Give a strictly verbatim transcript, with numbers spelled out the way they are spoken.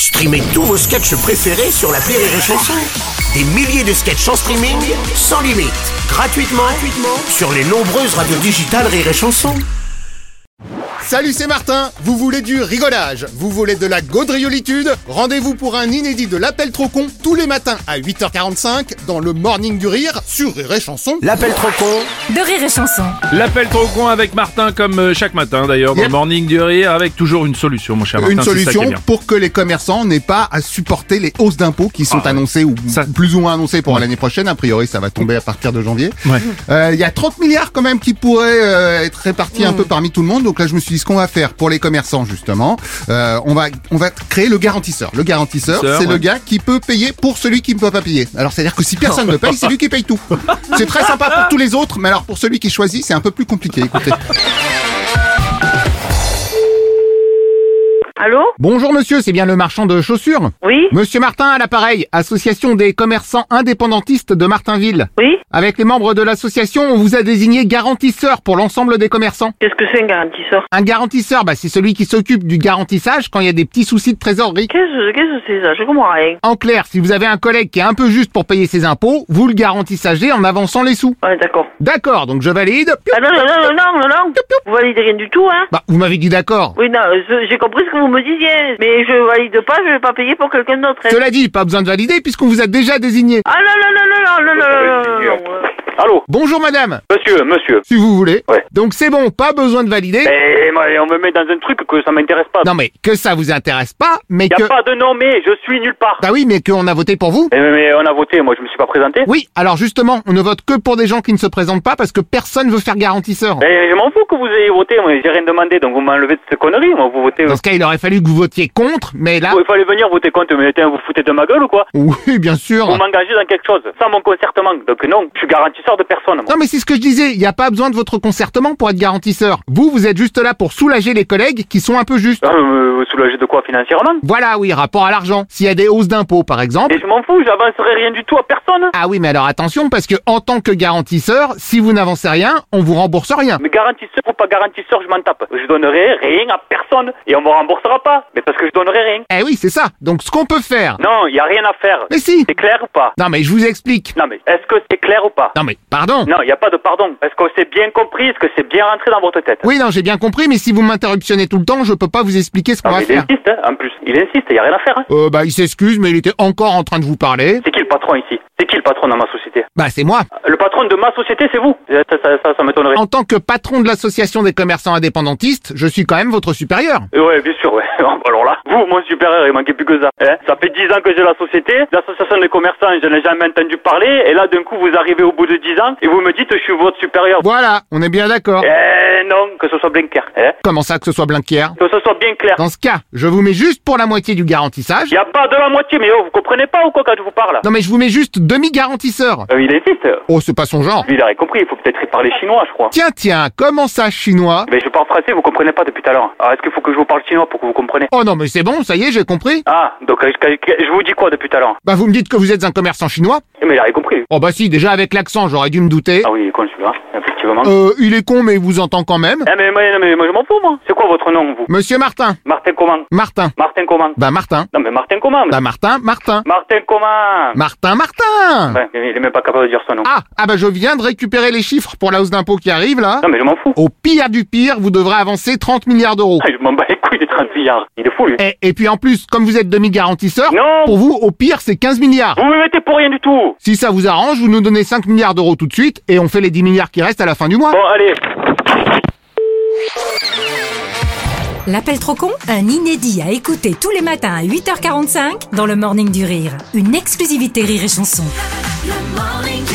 Streamez tous vos sketchs préférés sur l'appli Rire et Chanson. Des milliers de sketchs en streaming, sans limite, gratuitement, gratuitement sur les nombreuses radios digitales Rire et Chanson. Salut, c'est Martin. Vous voulez du rigolage? Vous voulez de la gaudriolitude? Rendez-vous pour un inédit de l'Appel trop con tous les matins à huit heures quarante-cinq dans le Morning du Rire sur Rire et Chanson. L'appel trop con de Rire et Chanson. L'appel trop con avec Martin comme chaque matin d'ailleurs dans Yep. le Morning du Rire avec toujours une solution mon cher Martin. Une c'est ça qui solution est bien. pour que les commerçants n'aient pas à supporter les hausses d'impôts qui sont Ah, annoncées ou ça- plus ou moins annoncées pour Ouais. l'année prochaine. A priori, ça va tomber à partir de janvier. Ouais. Euh, Il y a trente milliards quand même qui pourraient euh, être répartis un peu parmi tout le monde. Donc là, je me suis dit ce qu'on va faire pour les commerçants justement. Euh, on va on va créer le garantisseur. Le garantisseur, Sœur, c'est ouais. le gars qui peut payer pour celui qui ne peut pas payer. Alors c'est-à-dire que si personne ne paye, c'est lui qui paye tout. C'est très sympa pour tous les autres, mais alors pour celui qui choisit, c'est un peu plus compliqué. Écoutez. Allô? Bonjour monsieur, c'est bien le marchand de chaussures? Oui? Monsieur Martin à l'appareil, association des commerçants indépendantistes de Martinville. Oui? Avec les membres de l'association, on vous a désigné garantisseur pour l'ensemble des commerçants. Qu'est-ce que c'est un garantisseur? Un garantisseur, bah c'est celui qui s'occupe du garantissage quand il y a des petits soucis de trésorerie. Qu'est-ce qu'est-ce que c'est ça? Je comprends rien. En clair, si vous avez un collègue qui est un peu juste pour payer ses impôts, vous le garantissagez en avançant les sous. Ouais, d'accord. D'accord, donc je valide. Ah non, non, non, non, non, non, non. Vous validez rien du tout, hein? Bah, vous m'avez dit d'accord. Oui, non, je- j'ai compris ce que vous me disiez. Mais je valide pas, je vais pas payer pour quelqu'un d'autre. hein. Cela dit, pas besoin de valider puisqu'on vous a déjà désigné. Ah non, non, non, non, non, non, non, non, non, non, non. Allô, Bonjour madame, monsieur, monsieur. si vous voulez. Ouais. Donc c'est bon, pas besoin de valider. Eh, moi, on me met dans un truc que ça m'intéresse pas. Non mais que ça vous intéresse pas, mais Y a que... pas de nom, mais je suis nulle part. Bah oui, mais qu'on a voté pour vous. Eh, mais on a voté, moi je me suis pas présenté. Oui, alors justement, on ne vote que pour des gens qui ne se présentent pas parce que personne veut faire garantisseur. Eh, je m'en fous que vous ayez voté, moi j'ai rien demandé, donc vous m'enlevez de cette connerie, moi vous votez. Dans ce cas, il aurait fallu que vous votiez contre, mais là... Il fallait venir voter contre, mais tiens, vous foutez de ma gueule ou quoi? Oui, bien sûr. Vous m'engagez dans quelque chose, sans mon concertement. Donc non, je suis garantisseur de personne, moi. Non mais c'est ce que je disais, il n'y a pas besoin de votre concertement pour être garantisseur. Vous, vous êtes juste là pour soulager les collègues qui sont un peu justes. Ah, me me soulager de quoi financièrement? Voilà, oui, rapport à l'argent. S'il y a des hausses d'impôts, par exemple... Et je m'en fous, j'avancerai rien du tout à personne. Ah oui, mais alors attention, parce que en tant que garantisseur, si vous n'avancez rien, on vous rembourse rien. Mais garantisseur ou pas garantisseur, je m'en tape. Je donnerai rien à personne et on me remboursera pas. Mais parce que je donnerai rien. Eh oui, c'est ça. Donc ce qu'on peut faire... Non, y a rien à faire. Mais si. C'est clair ou pas? Non mais je vous explique. Non mais est-ce que c'est clair ou pas? Non mais, pardon. Non, il n'y a pas de pardon. Est-ce que c'est bien compris? Est-ce que c'est bien rentré dans votre tête? Oui, non, j'ai bien compris, mais si vous m'interruptionnez tout le temps, je peux pas vous expliquer ce qu'on Non, va mais il faire. insiste, hein, en plus. Il insiste, il n'y a rien à faire. Hein. Euh, bah, il s'excuse, mais il était encore en train de vous parler. C'est qui le patron ici? C'est qui le patron dans ma société? Bah, c'est moi. Le patron de ma société, c'est vous. Ça, ça, ça, ça m'étonnerait. En tant que patron de l'association des commerçants indépendantistes, je suis quand même votre supérieur. Euh, Ouais, bien sûr, ouais. Alors là, vous, mon supérieur, il manquait plus que ça. Hein, ça fait dix ans que j'ai la société, l'association des commerçants, je n'ai jamais entendu parler, et là, d'un coup, vous arrivez au bout de dix ans, et vous me dites, je suis votre supérieur. Voilà, on est bien d'accord. Eh non, que ce soit bien clair. Hein. Comment ça que ce soit Blinquière? Que ce soit bien clair. Dans ce cas, je vous mets juste pour la moitié du garantissage. Il n'y a pas de la moitié, mais oh, vous comprenez pas ou quoi quand je vous parle? Non mais je vous mets juste demi-garantisseur. Euh, il insiste. Oh, c'est pas son genre. Lui, il a rien compris, il faut peut-être y parler chinois, je crois. Tiens, tiens, comment ça, chinois? Mais je parle français, vous comprenez pas depuis tout à l'heure. Alors est-ce qu'il faut que je vous parle chinois pour que vous compreniez? Oh non mais c'est bon, ça y est, j'ai compris. Ah, donc euh, je, je vous dis quoi depuis tout à l'heure? Bah vous me dites que vous êtes un commerçant chinois? Eh, Mais il a rien compris. Oh bah si, déjà avec l'accent, j'aurais dû me douter. Ah oui, il est con celui-là, effectivement. Euh, il est con mais il vous entend quand même. Eh mais, mais, mais moi je m'en fous, moi. C'est quoi votre nom, vous? Monsieur Martin. Martin comment? Martin. Martin comment? Bah Martin. Non mais Martin comment? Bah Martin, Martin. Martin comment? Martin, Martin. Ouais, il est même pas capable de dire son nom. Ah, ah bah je viens de récupérer les chiffres pour la hausse d'impôt qui arrive là. Non mais je m'en fous. Au pire du pire, vous devrez avancer trente milliards d'euros. Je m'en bats les couilles des trente milliards. Il est fou, lui. Et, et puis en plus, comme vous êtes demi-garantisseur, Non. pour vous, au pire, c'est quinze milliards. Vous me mettez pour rien du tout. Si ça vous arrange, vous nous donnez cinq milliards d'euros tout de suite et on fait les dix milliards qui restent à la fin du mois. Bon, allez. L'appel trop con, un inédit à écouter tous les matins à huit heures quarante-cinq dans le Morning du Rire. Une exclusivité Rire et Chanson. Le Morning du